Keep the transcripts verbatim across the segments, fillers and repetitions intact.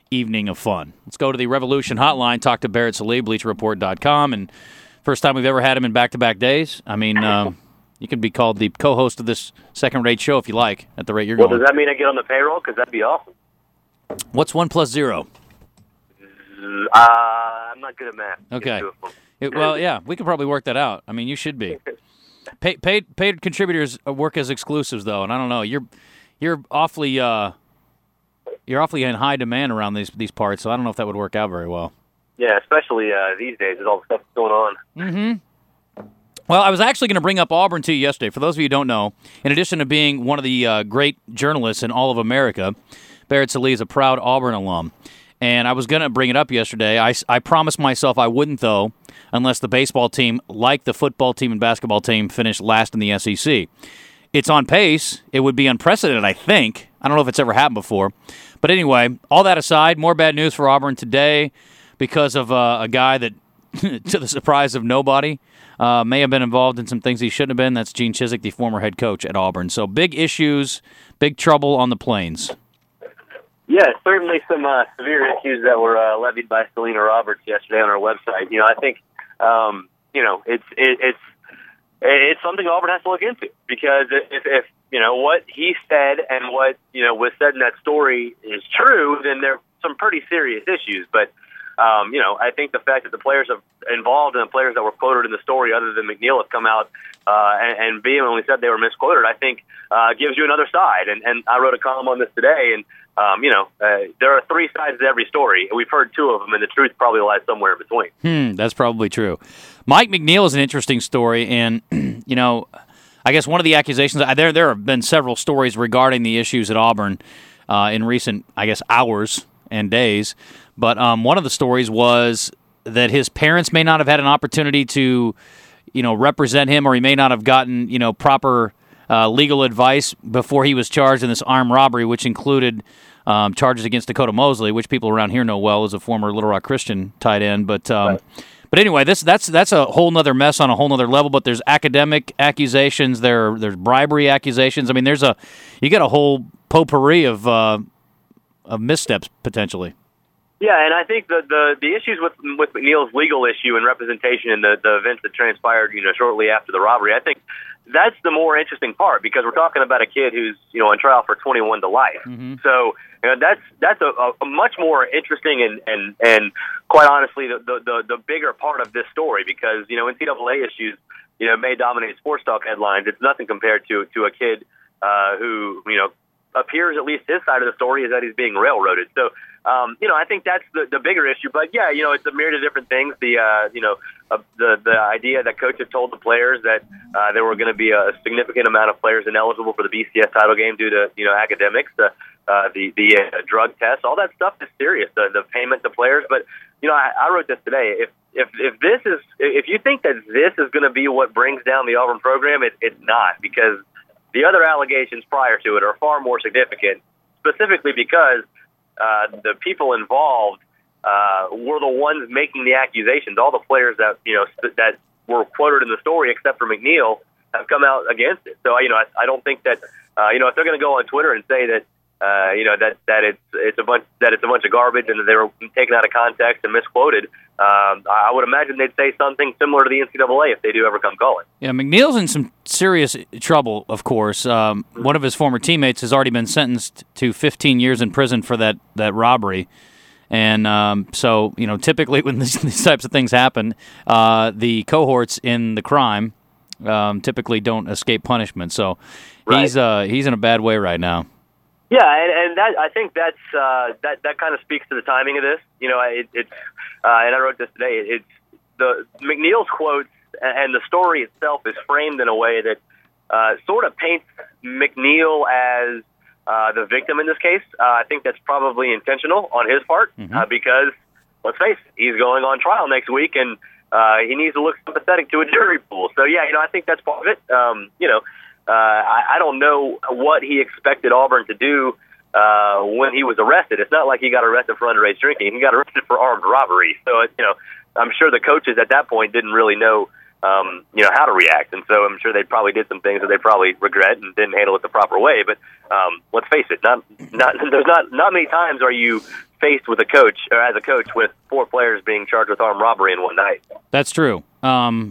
evening of fun. Let's go to the Revolution Hotline, talk to Barrett Sallee, Bleacher Report dot com, and first time we've ever had him in back-to-back days. I mean, um, you could be called the co-host of this second-rate show if you like, at the rate you're well, going. Well, does that mean I get on the payroll? Because that'd be awesome. What's one plus zero? Uh, I'm not good at math. Okay. It, well, yeah, we could probably work that out. I mean, you should be. Pay, paid paid contributors work as exclusives, though, and I don't know. You're you're awfully uh, you're awfully in high demand around these these parts, so I don't know if that would work out very well. Yeah, especially uh, these days with all the stuff that's going on. Mm-hmm. Well, I was actually going to bring up Auburn to you yesterday. For those of you who don't know, in addition to being one of the uh, great journalists in all of America, Barrett Sallee is a proud Auburn alum. And I was going to bring it up yesterday. I, I promised myself I wouldn't, though, unless the baseball team, like the football team and basketball team, finished last in the S E C. It's on pace. It would be unprecedented, I think. I don't know if it's ever happened before. But anyway, all that aside, more bad news for Auburn today because of uh, a guy that, to the surprise of nobody, uh, may have been involved in some things he shouldn't have been. That's Gene Chizik, the former head coach at Auburn. So big issues, big trouble on the Plains. Yeah, certainly some uh, severe issues that were uh, levied by Selena Roberts yesterday on our website. You know, I think, um, you know, it's it, it's it's something Auburn has to look into because if, if you know what he said and what you know was said in that story is true, then there are some pretty serious issues. But um, you know, I think the fact that the players have involved and the players that were quoted in the story, other than McNeil, have come out uh, and, and vehemently said they were misquoted, I think uh, gives you another side. And, and I wrote a column on this today, and Um, you know, uh, there are three sides to every story. We've heard two of them, and the truth probably lies somewhere in between. Hmm, that's probably true. Mike McNeil is an interesting story, and, you know, I guess one of the accusations, there there have been several stories regarding the issues at Auburn uh, in recent, I guess, hours and days, but um, one of the stories was that his parents may not have had an opportunity to, you know, represent him, or he may not have gotten, you know, proper uh, legal advice before he was charged in this armed robbery, which included Um, charges against Dakota Mosley, which people around here know well as a former Little Rock Christian tight end. But um, right. but anyway, this that's that's a whole nother mess on a whole nother level. But there's academic accusations, there there's bribery accusations. I mean, there's a you get a whole potpourri of uh, of missteps potentially. Yeah, and I think the the, the issues with with McNeil's legal issue and representation in the, the events that transpired, you know, shortly after the robbery, I think that's the more interesting part because we're talking about a kid who's, you know, on trial for twenty-one to life. Mm-hmm. So you know, that's that's a, a much more interesting and, and, and quite honestly the, the, the, the bigger part of this story because, you know, N C double A issues, you know, may dominate sports talk headlines. It's nothing compared to, to a kid uh, who, you know, appears at least his side of the story is that he's being railroaded. So, um, you know, I think that's the, the bigger issue. But, yeah, you know, it's a myriad of different things. The, uh, you know, uh, the the idea that coaches told the players that uh, there were going to be a significant amount of players ineligible for the B C S title game due to, you know, academics, uh, uh, the, the uh, drug tests, all that stuff is serious, the, the payment to players. But, you know, I, I wrote this today. If, if, if this is, if you think that this is going to be what brings down the Auburn program, it, it's not because the other allegations prior to it are far more significant, specifically because uh, the people involved uh, were the ones making the accusations. All the players that you know that were quoted in the story, except for McNeil, have come out against it. So you know, I, I don't think that uh, you know if they're going to go on Twitter and say that uh, you know that, that it's it's a bunch that it's a bunch of garbage and that they were taken out of context and misquoted. Um, I would imagine they'd say something similar to the N C double A if they do ever come calling. Yeah, McNeil's in some serious trouble, of course. Um, mm-hmm. One of his former teammates has already been sentenced to fifteen years in prison for that, that robbery. And um, so, you know, typically when these, these types of things happen, uh, the cohorts in the crime um, typically don't escape punishment. So right. he's uh, he's in a bad way right now. Yeah, and, and that I think that's uh, that that kind of speaks to the timing of this. You know, it, it's uh, and I wrote this today. It's the McNeil's quotes and the story itself is framed in a way that uh, sort of paints McNeil as uh, the victim in this case. Uh, I think that's probably intentional on his part mm-hmm. uh, because let's face it, he's going on trial next week, and uh, he needs to look sympathetic to a jury pool. So yeah, you know, I think that's part of it. Um, you know. Uh, I, I don't know what he expected Auburn to do uh, when he was arrested. It's not like he got arrested for underage drinking. He got arrested for armed robbery. So, you know, I'm sure the coaches at that point didn't really know, um, you know, how to react. And so I'm sure they probably did some things that they probably regret and didn't handle it the proper way. But um, let's face it, not, not there's not not many times are you faced with a coach, or as a coach, with four players being charged with armed robbery in one night. That's true. Um,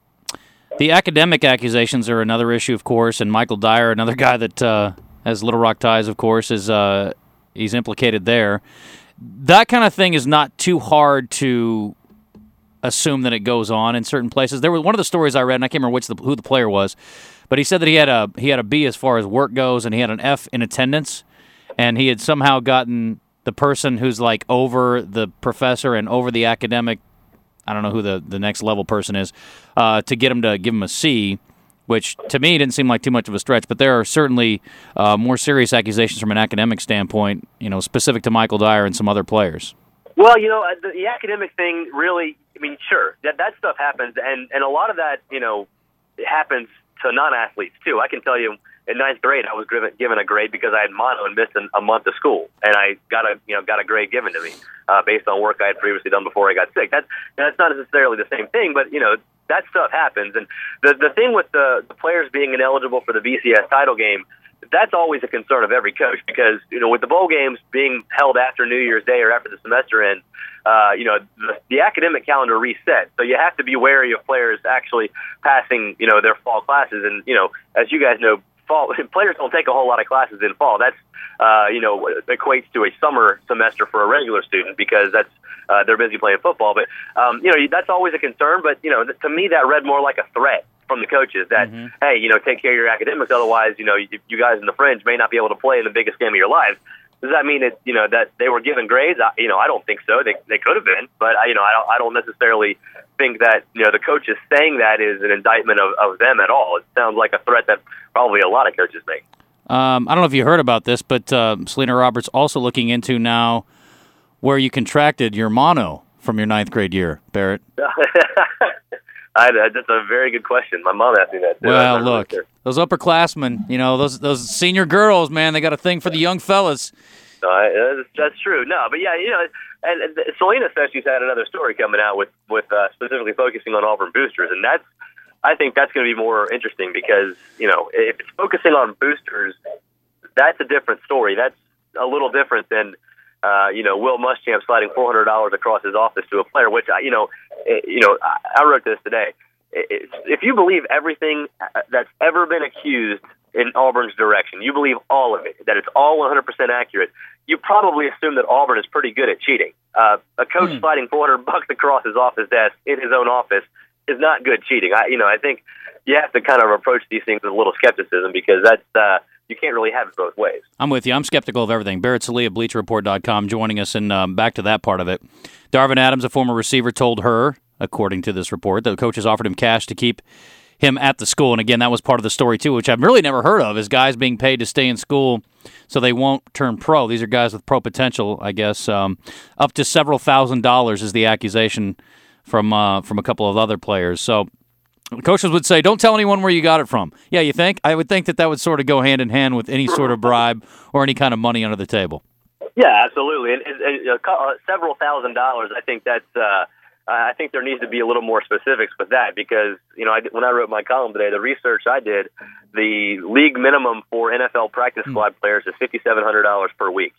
the academic accusations are another issue, of course, and Michael Dyer, another guy that uh, has Little Rock ties, of course, is uh, he's implicated there. That kind of thing is not too hard to assume that it goes on in certain places. There was one of the stories I read, and I can't remember which the, who the player was, but he said that he had a he had a B as far as work goes, and he had an F in attendance, and he had somehow gotten the person who's like over the professor and over the academic, I don't know who the, the next level person is, uh, to get him to give him a C, which to me didn't seem like too much of a stretch, but there are certainly uh, more serious accusations from an academic standpoint, you know, specific to Michael Dyer and some other players. Well, you know, the, the academic thing really, I mean, sure, that, that stuff happens, and, and a lot of that, you know, it happens to non-athletes, too. I can tell you, in ninth grade, I was given, given a grade because I had mono and missed an, a month of school, and I got a you know got a grade given to me uh, based on work I had previously done before I got sick. That's that's not necessarily the same thing, but you know that stuff happens. And the the thing with the, the players being ineligible for the B C S title game, that's always a concern of every coach because you know with the bowl games being held after New Year's Day or after the semester ends, uh, you know the, the academic calendar resets, so you have to be wary of players actually passing you know their fall classes. And you know as you guys know. Fall players don't take a whole lot of classes in fall. That's uh, you know equates to a summer semester for a regular student because that's uh, they're busy playing football. But um, you know that's always a concern. But you know to me that read more like a threat from the coaches that mm-hmm. hey you know take care of your academics, otherwise you know you, you guys in the fringe may not be able to play in the biggest game of your lives. Does that mean it you know that they were given grades? I, you know I don't think so. They they could have been, but I, you know I don't I don't necessarily think that you know the coaches saying that is an indictment of, of them at all. It sounds like a threat that probably a lot of coaches make. Um, I don't know if you heard about this, but uh, Selena Roberts also looking into now where you contracted your mono from your ninth grade year, Barrett. I, that's a very good question. My mom asked me that too. Well, look, really those upperclassmen, you know, those those senior girls, man, they got a thing for the young fellas. No, I, that's, that's true. No, but yeah, you know, and, and Selena says she's had another story coming out with with uh, specifically focusing on Auburn boosters, and that's I think that's going to be more interesting because you know if it's focusing on boosters, that's a different story. That's a little different than uh, you know Will Muschamp sliding four hundred dollars across his office to a player, which I, you know it, you know I, I wrote this today. It, if you believe everything that's ever been accused in Auburn's direction, you believe all of it, that it's all one hundred percent accurate, you probably assume that Auburn is pretty good at cheating. Uh, a coach mm. sliding four hundred bucks across his office desk in his own office is not good cheating. I, you know, I think you have to kind of approach these things with a little skepticism because that's uh, you can't really have it both ways. I'm with you. I'm skeptical of everything. Barrett Sallee of Bleacher Report dot com joining us, and um, back to that part of it. Darvin Adams, a former receiver, told her, according to this report, that the coaches offered him cash to keep him at the school. And again, that was part of the story too, which I've really never heard of, is guys being paid to stay in school so they won't turn pro. These are guys with pro potential, I guess. Um, up to several thousand dollars is the accusation from uh, from a couple of other players. So coaches would say, don't tell anyone where you got it from. Yeah, you think? I would think that that would sort of go hand in hand with any sort of bribe or any kind of money under the table. Yeah, absolutely. And, and, and uh, several thousand dollars, I think that's uh, I think there needs to be a little more specifics with that because, you know, I, when I wrote my column today, the research I did, the league minimum for N F L practice squad mm. players is five thousand seven hundred dollars per week.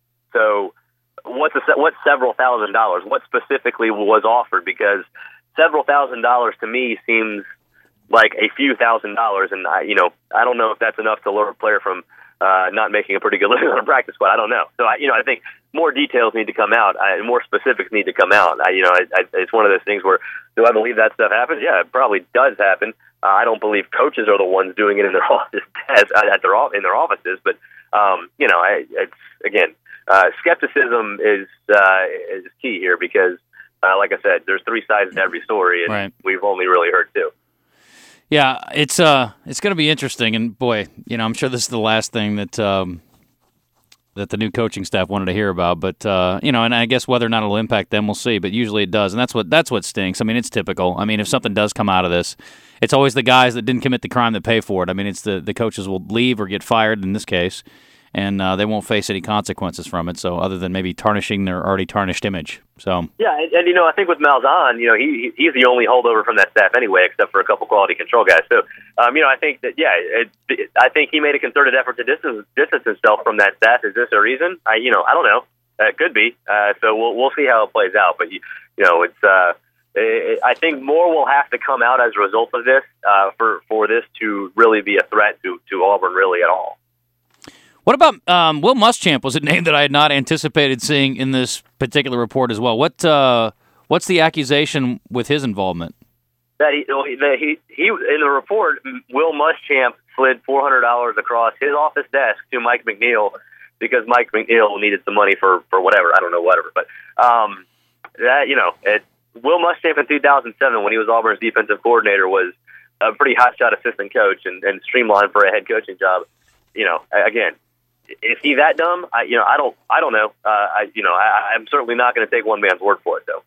So what's, a, what's several thousand dollars? What specifically was offered? Because several thousand dollars to me seems like a few thousand dollars. And, I, you know, I don't know if that's enough to lure a player from uh, not making a pretty good living on a practice squad. I don't know. So, I, you know, I think more details need to come out, uh, and more specifics need to come out. I, you know, I, I, it's one of those things where, do I believe that stuff happens? Yeah, it probably does happen. Uh, I don't believe coaches are the ones doing it in their office at their in their offices, but um, you know, I, it's again, uh, skepticism is uh, is key here because, uh, like I said, there's three sides to every story, and right. we've only really heard two. Yeah, it's uh, it's going to be interesting, and boy, you know, I'm sure this is the last thing that um, that the new coaching staff wanted to hear about. But uh, you know, and I guess whether or not it'll impact them, we'll see. But usually it does, and that's what that's what stinks. I mean, it's typical. I mean, if something does come out of this, it's always the guys that didn't commit the crime that pay for it. I mean, it's the the coaches will leave or get fired in this case, and uh, they won't face any consequences from it. So, other than maybe tarnishing their already tarnished image. So yeah, and, and you know, I think with Malzahn, you know, he he's the only holdover from that staff anyway, except for a couple quality control guys. So, um, you know, I think that yeah, it, it, I think he made a concerted effort to distance distance himself from that staff. Is this a reason? I you know, I don't know. Uh, it could be. Uh, so we'll we'll see how it plays out. But you, you know, it's. Uh, it, I think more will have to come out as a result of this uh, for for this to really be a threat to to Auburn really at all. What about um, Will Muschamp? Was a name that I had not anticipated seeing in this particular report as well. What uh, what's the accusation with his involvement? That he, that he he in the report, Will Muschamp slid four hundred dollars across his office desk to Mike McNeil because Mike McNeil needed some money for, for whatever I don't know whatever. But um, that you know, it, Will Muschamp in two thousand seven when he was Auburn's defensive coordinator was a pretty hotshot assistant coach and, and streamlined for a head coaching job. You know, again. Is he that dumb? I, you know, I don't. I don't know. Uh, I, you know, I, I'm certainly not going to take one man's word for it, though.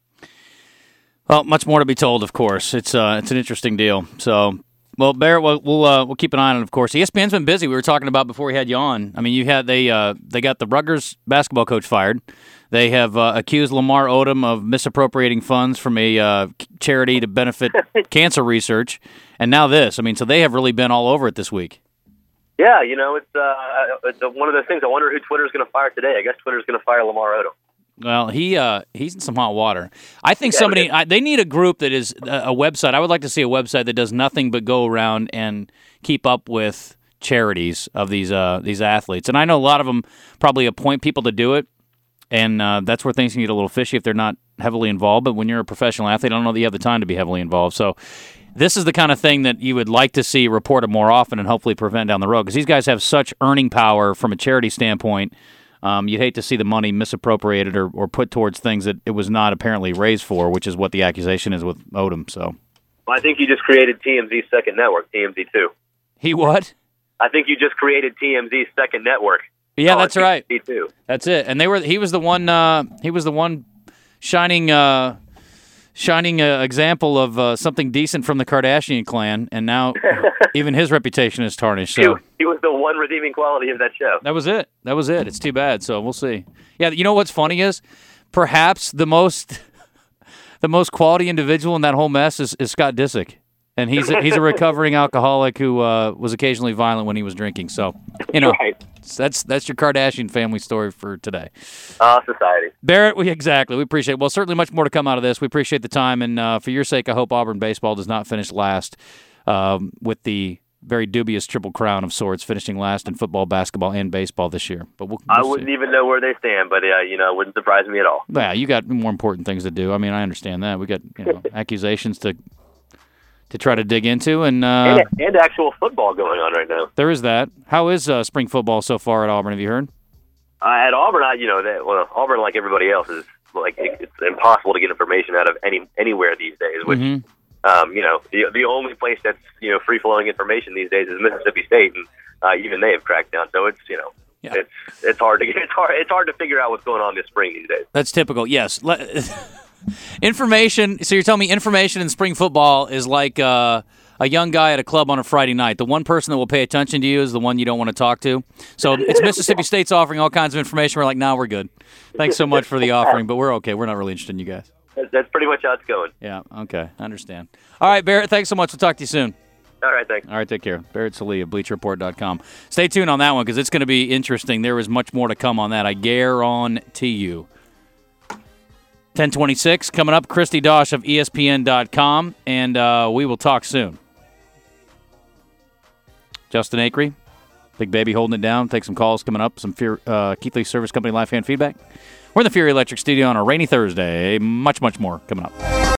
Well, much more to be told, of course. It's uh, it's an interesting deal. So, well, Barrett, we'll we'll, uh, we'll keep an eye on it, of course. E S P N's been busy. We were talking about before we had you on. I mean, you had they uh, they got the Rutgers basketball coach fired. They have uh, accused Lamar Odom of misappropriating funds from a uh, charity to benefit cancer research, and now this. I mean, so they have really been all over it this week. Yeah, you know, it's, uh, it's one of those things. I wonder who Twitter's going to fire today. I guess Twitter's going to fire Lamar Odom. Well, he uh, he's in some hot water. I think yeah, somebody I, they need a group that is a, a website. I would like to see a website that does nothing but go around and keep up with charities of these uh, these athletes. And I know a lot of them probably appoint people to do it, and uh, that's where things can get a little fishy if they're not heavily involved. But when you're a professional athlete, I don't know that you have the time to be heavily involved. So this is the kind of thing that you would like to see reported more often and hopefully prevent down the road because these guys have such earning power from a charity standpoint. Um, you'd hate to see the money misappropriated or, or put towards things that it was not apparently raised for, which is what the accusation is with Odom. So, well, I think you just created T M Z's second network, T M Z two. He what? I think you just created T M Z's second network. Yeah, that's T M Z right. two. That's it. And they were. He was the one. Uh, he was the one shining. Uh, Shining uh, example of uh, something decent from the Kardashian clan, and now even his reputation is tarnished. So he, he was the one redeeming quality of that show. That was it. That was it. It's too bad. So we'll see. Yeah, you know what's funny is perhaps the most the most quality individual in that whole mess is, is Scott Disick, and he's a, he's a recovering alcoholic who uh, was occasionally violent when he was drinking. So you know, right. that's that's your Kardashian family story for today. Ah, uh, society. Barrett, we exactly. We appreciate it. Well, certainly much more to come out of this. We appreciate the time, and uh, for your sake, I hope Auburn baseball does not finish last um, with the very dubious triple crown of sorts, finishing last in football, basketball, and baseball this year. But we'll, we'll I wouldn't see. even know where they stand, but uh, you know, it wouldn't surprise me at all. Yeah, you got more important things to do. I mean, I understand that. We got you know accusations to to try to dig into, and, uh, and and actual football going on right now. There is that. How is uh, spring football so far at Auburn? Have you heard? Uh, at Auburn, I, you know, that, well, Auburn, like everybody else, is like it, it's impossible to get information out of any anywhere these days. Which, mm-hmm. um, you know, the the only place that's you know free flowing information these days is Mississippi State, and uh, even they have cracked down. So it's you know, yeah. it's it's hard to get it's hard it's hard to figure out what's going on this spring these days. That's typical. Yes, information. So you're telling me information in spring football is like uh, a young guy at a club on a Friday night. The one person that will pay attention to you is the one you don't want to talk to. So it's Mississippi State's offering all kinds of information. We're like, no, nah, we're good. Thanks so much for the offering, but we're okay. We're not really interested in you guys. That's pretty much how it's going. Yeah, okay. I understand. All right, Barrett, thanks so much. We'll talk to you soon. All right, thanks. All right, take care. Barrett Sallee of Bleacher Report dot com. Stay tuned on that one because it's going to be interesting. There is much more to come on that, I guarantee you. ten twenty-six coming up, Christy Dosh of E S P N dot com, and uh, we will talk soon. Justin Acree, Big Baby holding it down. Take some calls coming up. Some Fear, uh, Keith Lee Service Company live fan feedback. We're in the Fury Electric Studio on a rainy Thursday. Much, much more coming up.